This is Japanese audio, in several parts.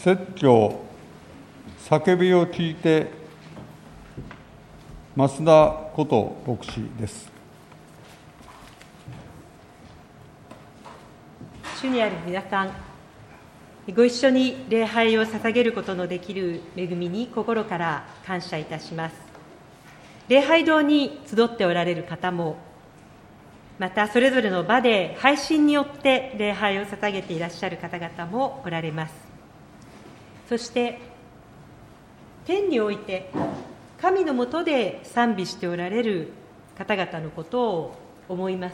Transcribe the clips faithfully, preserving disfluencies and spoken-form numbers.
説教叫びを聞いて増田こと牧師です。 主にある皆さん、ご一緒に礼拝を捧げることのできる恵みに心から感謝いたします。礼拝堂に集っておられる方も、またそれぞれの場で配信によって礼拝を捧げていらっしゃる方々もおられます。そして天において神のもとで賛美しておられる方々のことを思います。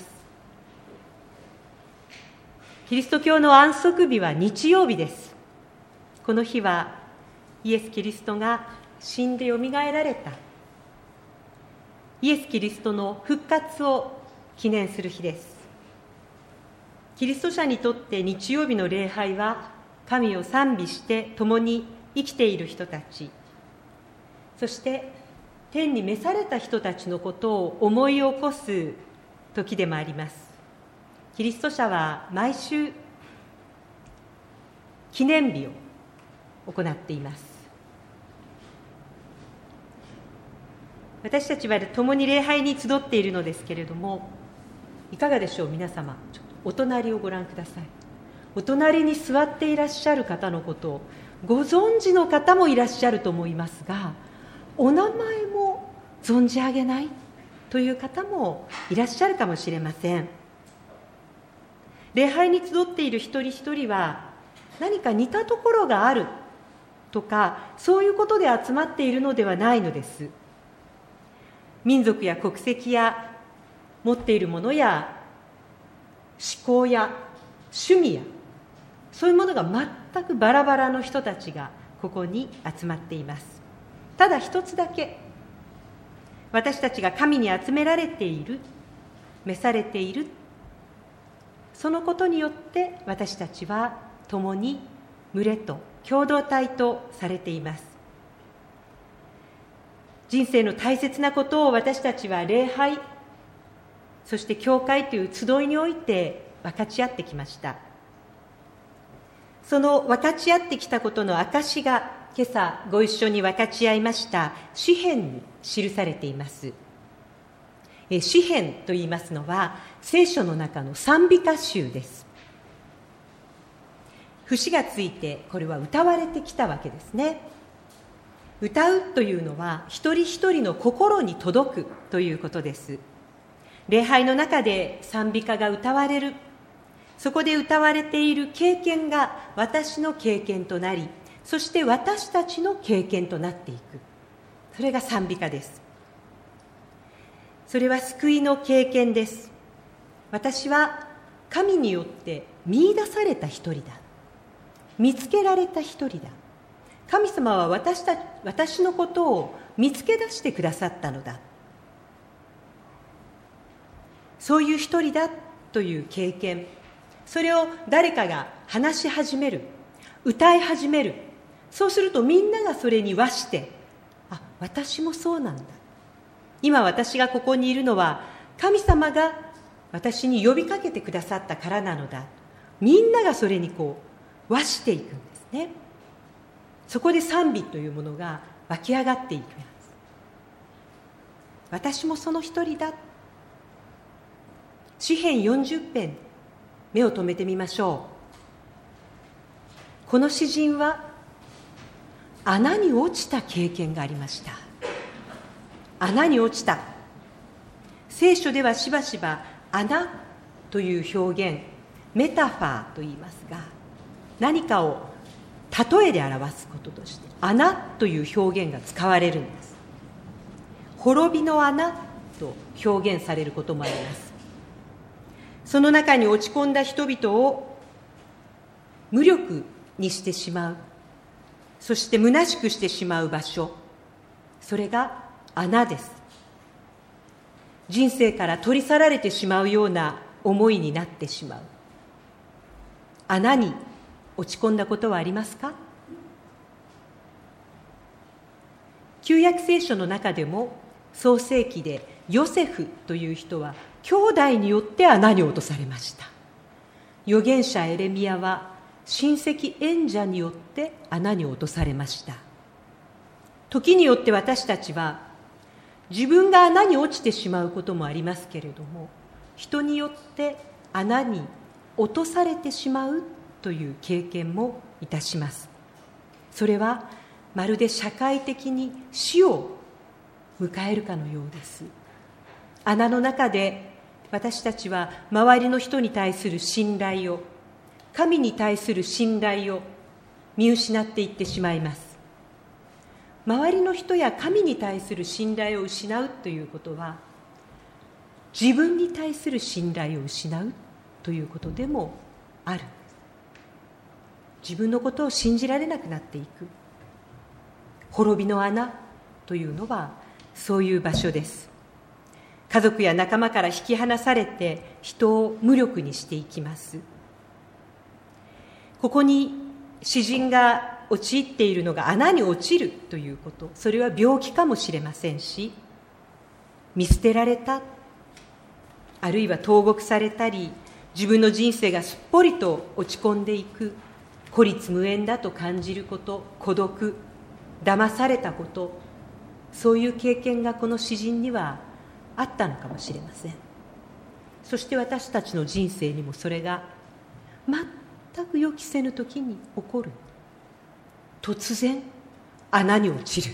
キリスト教の安息日は日曜日です。この日はイエス・キリストが死んでよみがえられた、イエス・キリストの復活を記念する日です。キリスト者にとって日曜日の礼拝は神を賛美して共に生きている人たち、そして天に召された人たちのことを思い起こす時でもあります。キリスト者は毎週記念日を行っています。私たちは共に礼拝に集っているのですけれども、いかがでしょう皆様。ちょっとお隣をご覧ください。お隣に座っていらっしゃる方のことをご存知の方もいらっしゃると思いますが、お名前も存じ上げないという方もいらっしゃるかもしれません。礼拝に集っている一人一人は何か似たところがあるとか、そういうことで集まっているのではないのです。民族や国籍や持っているものや思考や趣味やそういうものが全くバラバラの人たちがここに集まっています。ただ一つだけ、私たちが神に集められている、召されている、そのことによって私たちは共に群れと共同体とされています。人生の大切なことを私たちは礼拝、そして教会という集いにおいて分かち合ってきました。その分かち合ってきたことの証が今朝ご一緒に分かち合いました詩編に記されています。詩編といいますのは聖書の中の賛美歌集です。節がついてこれは歌われてきたわけですね。歌うというのは一人一人の心に届くということです。礼拝の中で賛美歌が歌われる、そこで歌われている経験が私の経験となり、そして私たちの経験となっていく、それが賛美歌です。それは救いの経験です。私は神によって見出された一人だ、見つけられた一人だ。神様は私た私のことを見つけ出してくださったのだ、そういう一人だという経験、それを誰かが話し始める、歌い始める。そうするとみんながそれに和して、あ、私もそうなんだ、今私がここにいるのは神様が私に呼びかけてくださったからなのだ、みんながそれにこう和していくんですね。そこで賛美というものが湧き上がっていきます。私もその一人だ。詩編よんじゅっぺん、目を留めてみましょう。この詩人は穴に落ちた経験がありました。穴に落ちた。聖書ではしばしば穴という表現、メタファーと言いますが、何かを例えで表すこととして穴という表現が使われるんです。滅びの穴と表現されることもあります。その中に落ち込んだ人々を無力にしてしまう、そして虚しくしてしまう場所、それが穴です。人生から取り去られてしまうような思いになってしまう。穴に落ち込んだことはありますか？旧約聖書の中でも創世記でヨセフという人は兄弟によって穴に落とされました。預言者エレミヤは親戚縁者によって穴に落とされました。時によって私たちは自分が穴に落ちてしまうこともありますけれども、人によって穴に落とされてしまうという経験もいたします。それはまるで社会的に死を迎えるかのようです。穴の中で私たちは周りの人に対する信頼を、神に対する信頼を見失っていってしまいます。周りの人や神に対する信頼を失うということは、自分に対する信頼を失うということでもある。自分のことを信じられなくなっていく。滅びの穴というのはそういう場所です。家族や仲間から引き離されて人を無力にしていきます。ここに詩人が陥っているのが穴に落ちるということ、それは病気かもしれませんし、見捨てられた、あるいは投獄されたり、自分の人生がすっぽりと落ち込んでいく、孤立無縁だと感じること、孤独、騙されたこと、そういう経験がこの詩人にはあったのかもしれません。そして私たちの人生にもそれが全く予期せぬ時に起こる。突然穴に落ちる。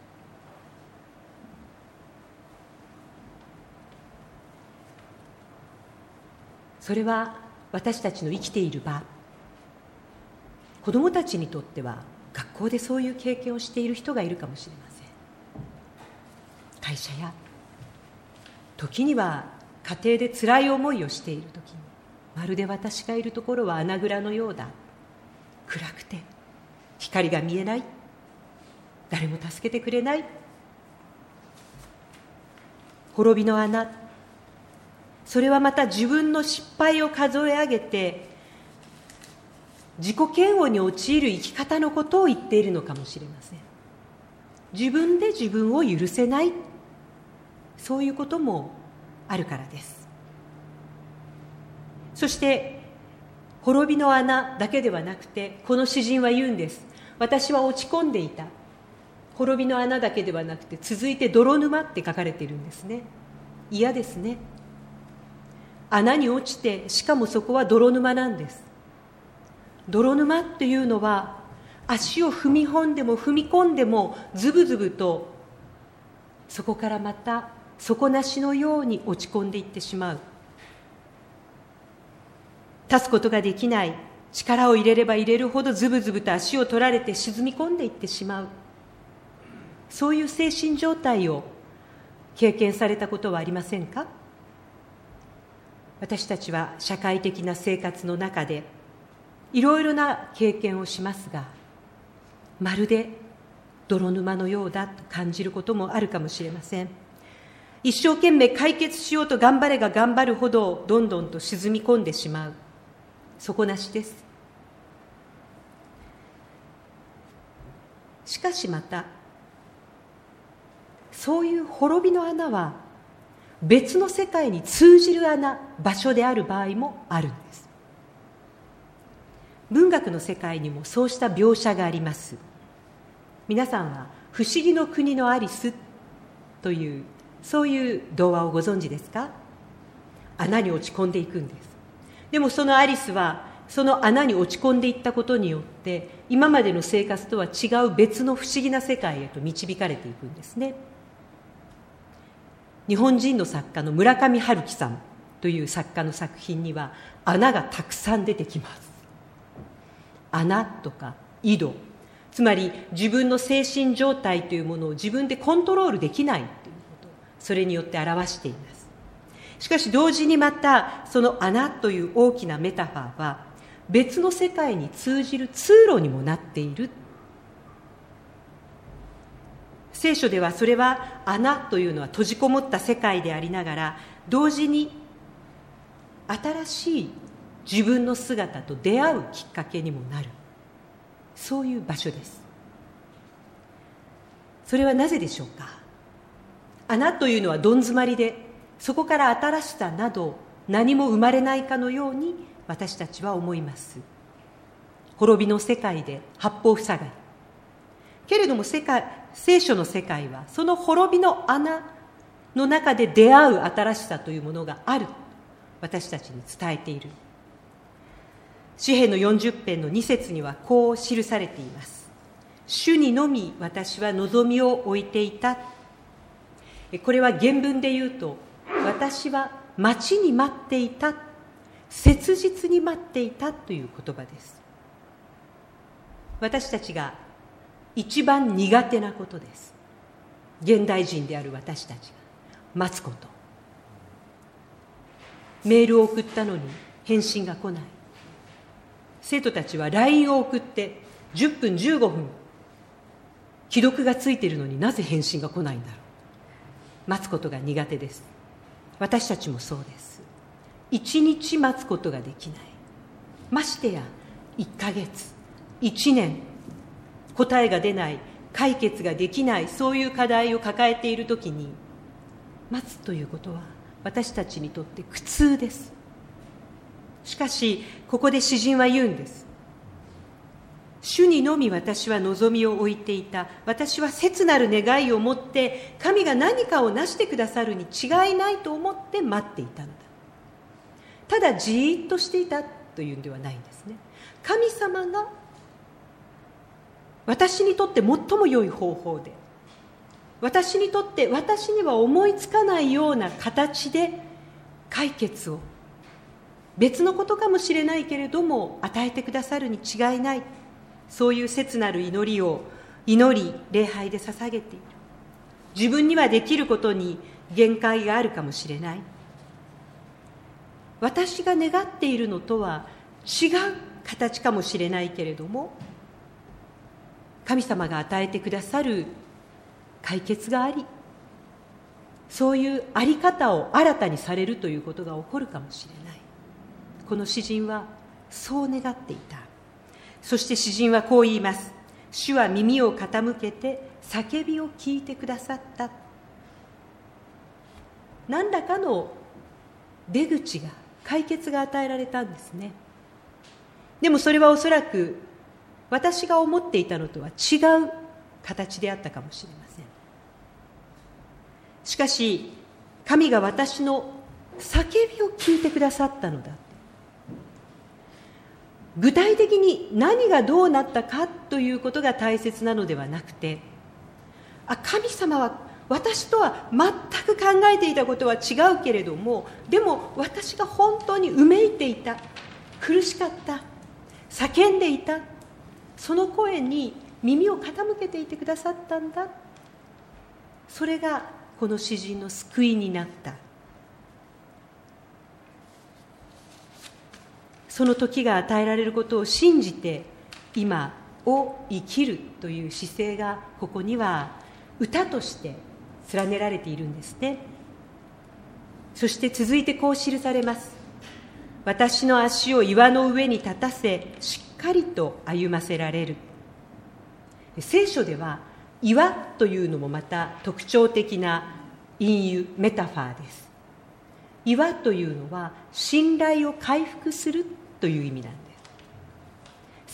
それは私たちの生きている場、子どもたちにとっては学校でそういう経験をしている人がいるかもしれません。会社や時には家庭で辛い思いをしている時に、まるで私がいるところは穴蔵のようだ、暗くて光が見えない、誰も助けてくれない、滅びの穴。それはまた自分の失敗を数え上げて自己嫌悪に陥る生き方のことを言っているのかもしれません。自分で自分を許せない、そういうこともあるからです。そして滅びの穴だけではなくて、この詩人は言うんです。私は落ち込んでいた。滅びの穴だけではなくて、続いて泥沼って書かれているんですね。嫌ですね。穴に落ちて、しかもそこは泥沼なんです。泥沼っていうのは、足を踏み込んでも踏み込んでもズブズブと、そこからまた底なしのように落ち込んでいってしまう。立つことができない、力を入れれば入れるほどズブズブと足を取られて沈み込んでいってしまう。そういう精神状態を経験されたことはありませんか？私たちは社会的な生活の中でいろいろな経験をしますが、まるで泥沼のようだと感じることもあるかもしれません。一生懸命解決しようと頑張れが頑張るほどどんどんと沈み込んでしまう。底なしです。しかしまた、そういう滅びの穴は別の世界に通じる穴、場所である場合もあるんです。文学の世界にもそうした描写があります。皆さんは不思議の国のアリスというそういう童話をご存知ですか？穴に落ち込んでいくんです。でもそのアリスはその穴に落ち込んでいったことによって今までの生活とは違う別の不思議な世界へと導かれていくんですね。日本人の作家の村上春樹さんという作家の作品には穴がたくさん出てきます。穴とか井戸、つまり自分の精神状態というものを自分でコントロールできないということ、それによって表しています。しかし同時にまたその穴という大きなメタファーは別の世界に通じる通路にもなっている。聖書ではそれは穴というのは閉じこもった世界でありながら、同時に新しい自分の姿と出会うきっかけにもなる、そういう場所です。それはなぜでしょうか。穴というのはどん詰まりで、そこから新しさなど何も生まれないかのように私たちは思います。 滅びの世界で八方塞がり。けれども世界、聖書の世界はその滅びの穴の中で出会う新しさというものがある、私たちに伝えている。詩編のよんじゅう編のに節にはこう記されています。主にのみ私は望みを置いていた。これは原文で言うと、私は待ちに待っていた、切実に待っていたという言葉です。私たちが一番苦手なことです。現代人である私たちが待つこと。メールを送ったのに返信が来ない。生徒たちは ライン を送ってじゅっぷんじゅうごふん既読がついているのになぜ返信が来ないんだろう。待つことが苦手です。私たちもそうです。一日待つことができない。ましてやいっかげつ、いちねん、答えが出ない、解決ができない、そういう課題を抱えているときに、待つということは私たちにとって苦痛です。しかしここで詩人は言うんです。主にのみ私は望みを置いていた。私は切なる願いを持って神が何かをなしてくださるに違いないと思って待っていたのだ。ただじーっとしていたというんではないんですね。神様が私にとって最も良い方法で、私にとって私には思いつかないような形で解決を、別のことかもしれないけれども与えてくださるに違いない、そういう切なる祈りを祈り礼拝で捧げている。自分にはできることに限界があるかもしれない。私が願っているのとは違う形かもしれないけれども、神様が与えてくださる解決があり、そういうあり方を新たにされるということが起こるかもしれない。この詩人はそう願っていた。そして詩人はこう言います。主は耳を傾けて叫びを聞いてくださった。何らかの出口が、解決が与えられたんですね。でもそれはおそらく私が思っていたのとは違う形であったかもしれません。しかし神が私の叫びを聞いてくださったのだ。具体的に何がどうなったかということが大切なのではなくて、あ、神様は私とは全く考えていたことは違うけれども、でも私が本当にうめいていた、苦しかった、叫んでいた、その声に耳を傾けていてくださったんだ。それがこの詩人の救いになった。その時が与えられることを信じて今を生きるという姿勢がここには歌として連ねられているんですね。そして続いてこう記されます。私の足を岩の上に立たせ、しっかりと歩ませられる。聖書では岩というのもまた特徴的な隠喩、メタファーです。岩というのは信頼を回復するという意味なんです。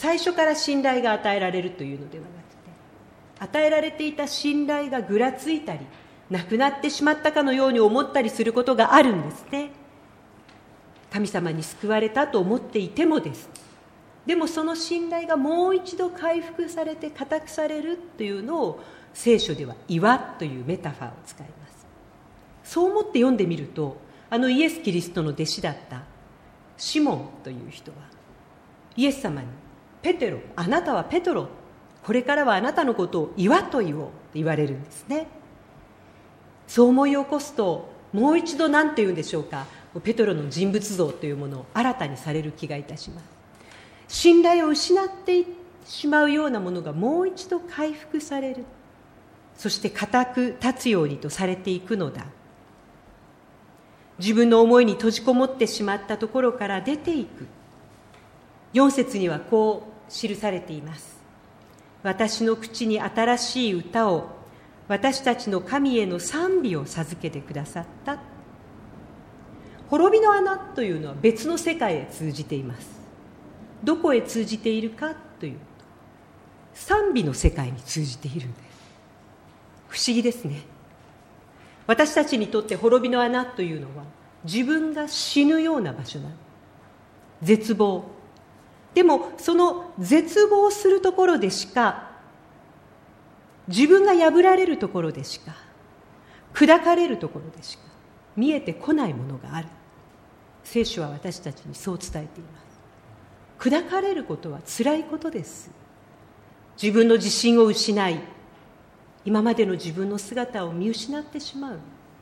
最初から信頼が与えられるというのではなくて、与えられていた信頼がぐらついたり、なくなってしまったかのように思ったりすることがあるんですね。神様に救われたと思っていてもです。でもその信頼がもう一度回復されて固くされるというのを聖書では岩というメタファーを使います。そう思って読んでみると、あのイエス・キリストの弟子だったシモンという人はイエス様に、ペテロ、あなたはペトロ、これからはあなたのことを岩と言おうと言われるんですね。そう思い起こすと、もう一度何て言うんでしょうか、ペトロの人物像というものを新たにされる気がいたします。信頼を失ってしまうようなものがもう一度回復される。そして固く立つようにとされていくのだ。自分の思いに閉じこもってしまったところから出ていく。よん節にはこう記されています。私の口に新しい歌を、私たちの神への賛美を授けてくださった。滅びの穴というのは別の世界へ通じています。 どこへ通じているかというと、賛美の世界に通じているんです。不思議ですね。私たちにとって滅びの穴というのは、自分が死ぬような場所なの。絶望。でもその絶望するところでしか、自分が破られるところでしか、砕かれるところでしか見えてこないものがある。聖書は私たちにそう伝えています。砕かれることはつらいことです。自分の自信を失い、今までの自分の姿を見失ってしまう。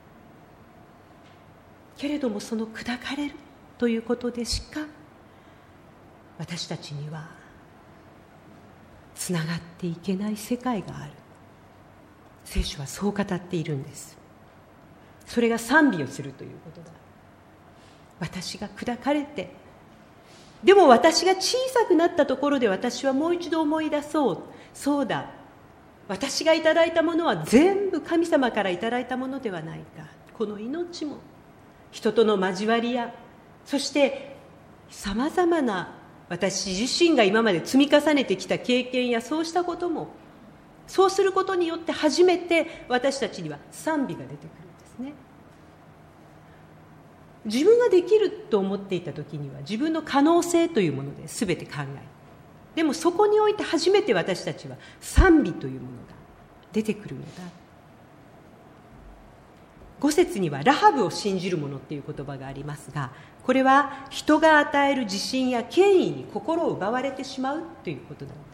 けれどもその砕かれるということでしか、私たちにはつながっていけない世界がある。聖書はそう語っているんです。それが賛美をするということだ。私が砕かれて、でも私が小さくなったところで私はもう一度思い出そう。そうだ、私がいただいたものは全部神様からいただいたものではないか。この命も、人との交わりや、そしてさまざまな私自身が今まで積み重ねてきた経験や、そうしたことも、そうすることによって初めて私たちには賛美が出てくるんですね。自分ができると思っていた時には自分の可能性というもので全て考え、でもそこにおいて初めて私たちは賛美というものが出てくるのだ。五節にはラハブを信じる者っていう言葉がありますが、これは人が与える自信や権威に心を奪われてしまうということなのです。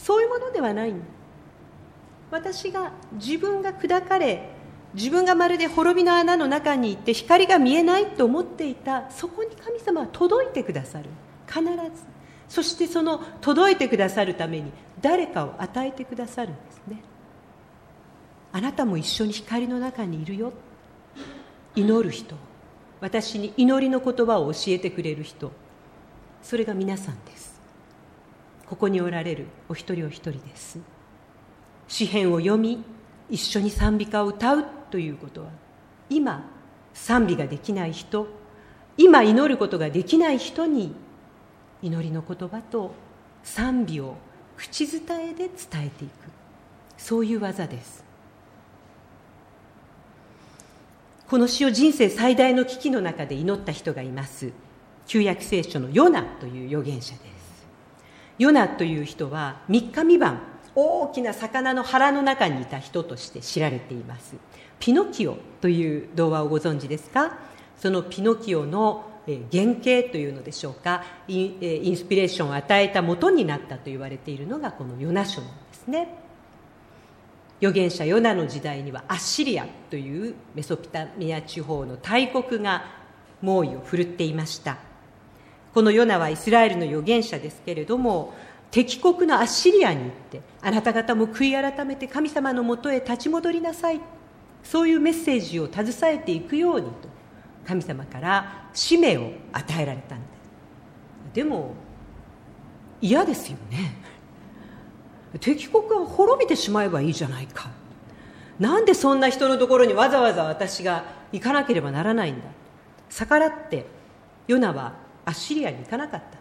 そういうものではないの。私が自分が砕かれ、自分がまるで滅びの穴の中にいて光が見えないと思っていた、そこに神様は届いてくださる。必ず。そしてその届いてくださるために誰かを与えてくださるんですね。あなたも一緒に光の中にいるよ。祈る人、私に祈りの言葉を教えてくれる人、それが皆さんです。ここにおられるお一人お一人です。詩編を読み、一緒に賛美歌を歌うということは、今賛美ができない人、今祈ることができない人に祈りの言葉と賛美を口伝えで伝えていく、そういう技です。この詩を人生最大の危機の中で祈った人がいます。旧約聖書のヨナという預言者です。ヨナという人はみっかみ晩、大きな魚の腹の中にいた人として知られています。ピノキオという童話をご存知ですか？そのピノキオの原型というのでしょうか、イン、インスピレーションを与えた元になったと言われているのがこのヨナ書なんですね。預言者ヨナの時代にはアッシリアというメソポタミア地方の大国が猛威を振るっていました。このヨナはイスラエルの預言者ですけれども、敵国のアッシリアに行って、あなた方も悔い改めて神様のもとへ立ち戻りなさい、そういうメッセージを携えていくようにと神様から使命を与えられたんです。でも嫌ですよね。敵国は滅びてしまえばいいじゃないか、なんでそんな人のところにわざわざ私が行かなければならないんだ。逆らってヨナはアッシリアに行かなかった。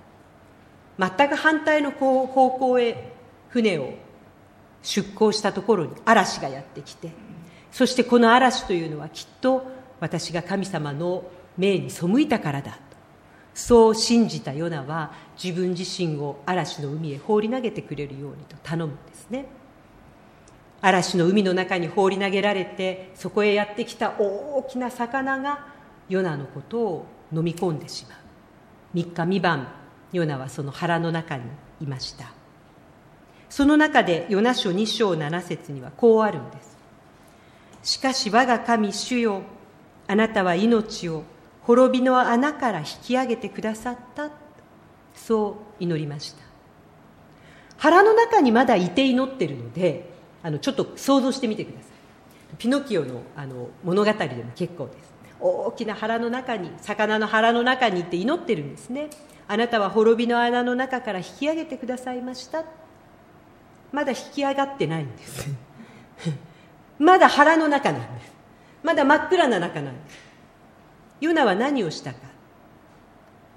全く反対の方向へ船を出港したところに嵐がやってきて、そしてこの嵐というのはきっと私が神様の命に背いたからだと、そう信じたヨナは自分自身を嵐の海へ放り投げてくれるようにと頼むんですね。嵐の海の中に放り投げられて、そこへやってきた大きな魚がヨナのことを飲み込んでしまう。みっかみ晩、ヨナはその腹の中にいました。その中でヨナ書に章なな節にはこうあるんです。しかし我が神主よ、あなたは命を滅びの穴から引き上げてくださった、そう祈りました。腹の中にまだいて祈ってるので、あのちょっと想像してみてください。ピノキオ の, あの物語でも結構です。大きな腹の中に、魚の腹の中にいて祈ってるんですね。あなたは滅びの穴の中から引き上げてくださいました。まだ引き上がってないんですまだ腹の中なんです。まだ真っ暗な中なんです。ヨナは何をしたか。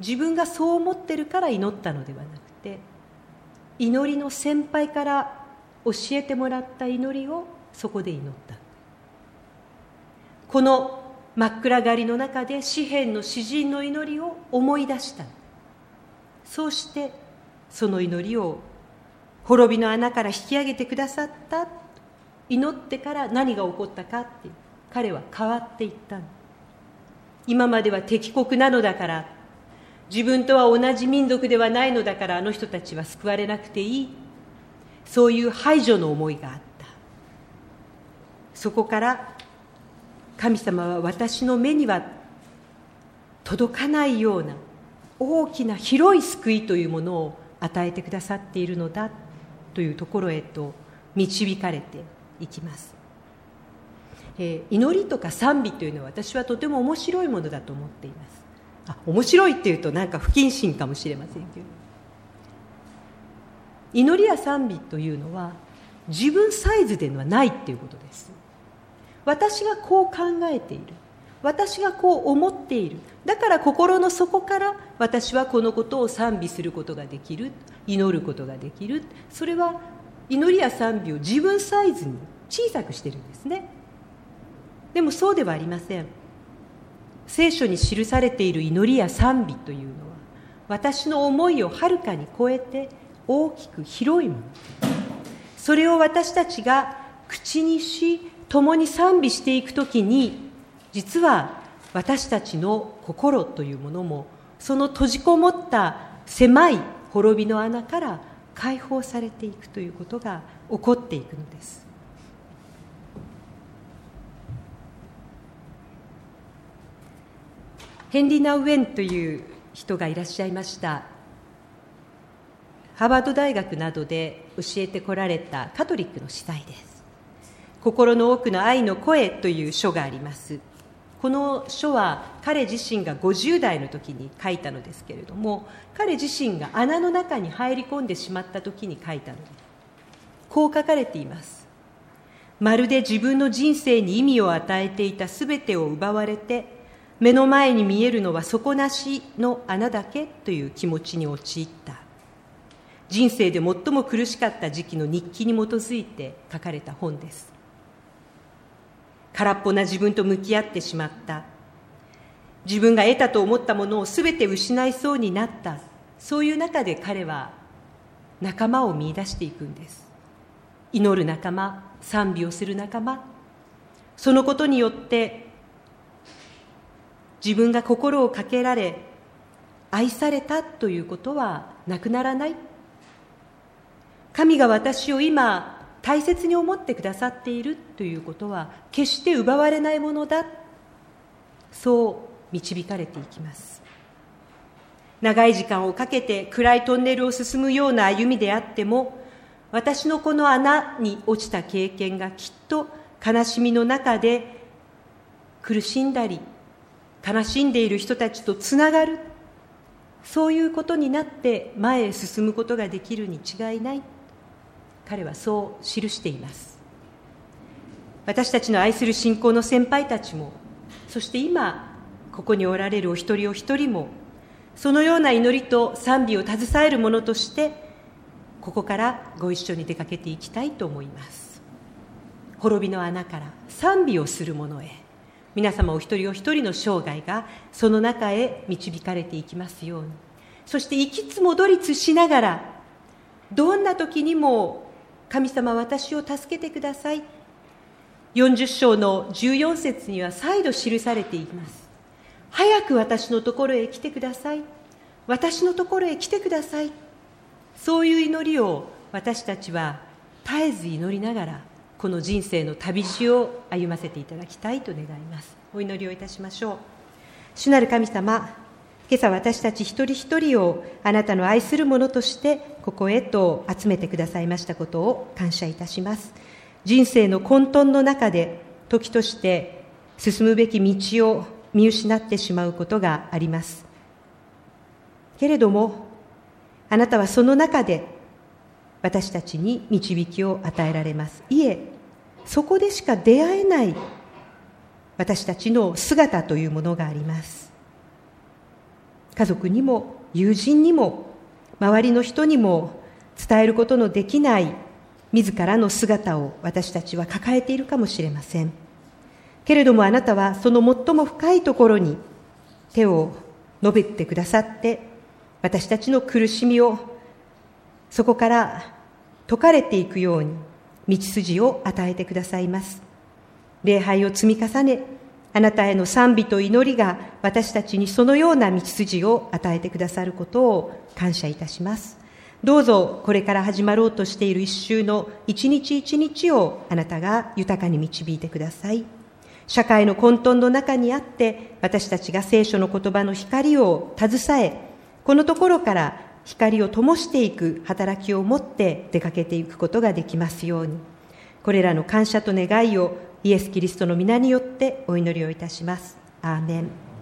自分がそう思ってるから祈ったのではなくて、祈りの先輩から教えてもらった祈りをそこで祈った。この真っ暗がりの中で詩篇の詩人の祈りを思い出した。そうしてその祈りを滅びの穴から引き上げてくださった。祈ってから何が起こったかって、彼は変わっていったの。今までは敵国なのだから、自分とは同じ民族ではないのだから、あの人たちは救われなくていい、そういう排除の思いがあった。そこから神様は私の目には届かないような大きな広い救いというものを与えてくださっているのだというところへと導かれていきます。えー、祈りとか賛美というのは私はとても面白いものだと思っています。あ、面白いっていうとなんか不謹慎かもしれませんけど、祈りや賛美というのは自分サイズではないっていうことです。私がこう考えている、私がこう思っている、だから心の底から私はこのことを賛美することができる、祈ることができる。それは祈りや賛美を自分サイズに小さくしてるんですね。でもそうではありません。聖書に記されている祈りや賛美というのは、私の思いをはるかに超えて大きく広いもの。それを私たちが口にし、共に賛美していくときに、実は私たちの心というものも、その閉じこもった狭い滅びの穴から解放されていくということが起こっていくのです。ヘンリー・ナウェンという人がいらっしゃいました。ハーバード大学などで教えてこられたカトリックの司祭です。心の奥の愛の声という書があります。この書は彼自身がごじゅう代の時に書いたのですけれども、彼自身が穴の中に入り込んでしまった時に書いたのです。こう書かれています。まるで自分の人生に意味を与えていたすべてを奪われて、目の前に見えるのは底なしの穴だけという気持ちに陥った。人生で最も苦しかった時期の日記に基づいて書かれた本です。空っぽな自分と向き合ってしまった。自分が得たと思ったものをすべて失いそうになった。そういう中で彼は仲間を見出していくんです。祈る仲間、賛美をする仲間。そのことによって自分が心をかけられ、愛されたということはなくならない。神が私を今大切に思ってくださっているということは決して奪われないものだ。そう導かれていきます。長い時間をかけて暗いトンネルを進むような歩みであっても、私のこの穴に落ちた経験がきっと悲しみの中で苦しんだり、悲しんでいる人たちとつながる、そういうことになって前へ進むことができるに違いない。彼はそう記しています。私たちの愛する信仰の先輩たちも、そして今ここにおられるお一人お一人も、そのような祈りと賛美を携える者としてここからご一緒に出かけていきたいと思います。滅びの穴から賛美をする者へ、皆様お一人お一人の生涯がその中へ導かれていきますように。そして行きつ戻りつしながら、どんな時にも神様私を助けてください。よんじゅっ章のじゅうよん節には再度記されています。早く私のところへ来てください。私のところへ来てください。そういう祈りを私たちは絶えず祈りながら、この人生の旅路を歩ませていただきたいと願います。お祈りをいたしましょう。主なる神様、今朝私たち一人一人をあなたの愛する者としてここへと集めてくださいましたことを感謝いたします。人生の混沌の中で時として進むべき道を見失ってしまうことがあります。けれどもあなたはその中で私たちに導きを与えられます。いえ、そこでしか出会えない私たちの姿というものがあります。 家族にも友人にも周りの人にも伝えることのできない自らの姿を私たちは抱えているかもしれません。けれどもあなたはその最も深いところに手を伸べてくださって、私たちの苦しみをそこから解かれていくように道筋を与えてくださいます。礼拝を積み重ね、あなたへの賛美と祈りが私たちにそのような道筋を与えてくださることを感謝いたします。どうぞこれから始まろうとしている一週の一日一日をあなたが豊かに導いてください。社会の混沌の中にあって私たちが聖書の言葉の光を携え、このところから光を灯していく働きを持って出かけていくことができますように、これらの感謝と願いをイエス・キリストの皆によってお祈りをいたします。アーメン。